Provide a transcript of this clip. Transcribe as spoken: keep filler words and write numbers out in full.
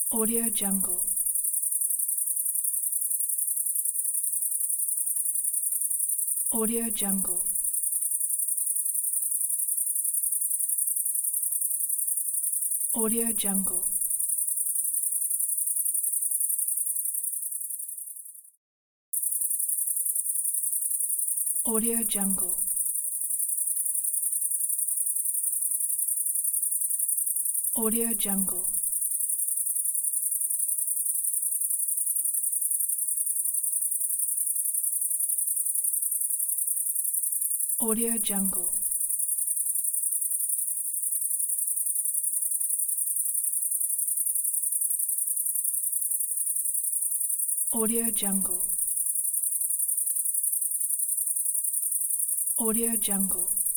Audio Jungle. Audio Jungle. Audio Jungle. Audio Jungle. Audio Jungle. Audio Jungle. Audio Jungle. Audio Jungle.